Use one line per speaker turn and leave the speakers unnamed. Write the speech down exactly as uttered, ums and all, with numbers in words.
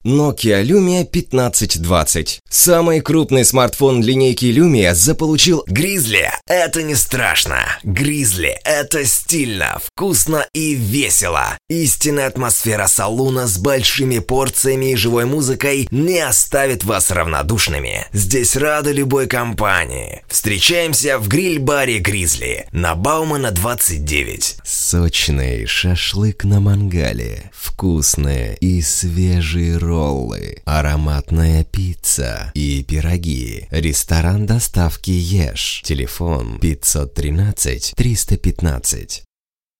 Nokia Lumia пятнадцать двадцать. Самый крупный смартфон линейки Lumia заполучил
Grizzly – это не страшно. Grizzly – это стильно, вкусно и весело. Истинная атмосфера салуна с большими порциями и живой музыкой не оставит вас равнодушными. Здесь рады любой компании. Встречаемся в гриль-баре Grizzly на Баумана двадцать девять.
сочный шашлык на мангале, вкусные и свежие роллы, ароматная пицца и пироги. Ресторан доставки Ешь. Телефон пятьсот тринадцать триста пятнадцать.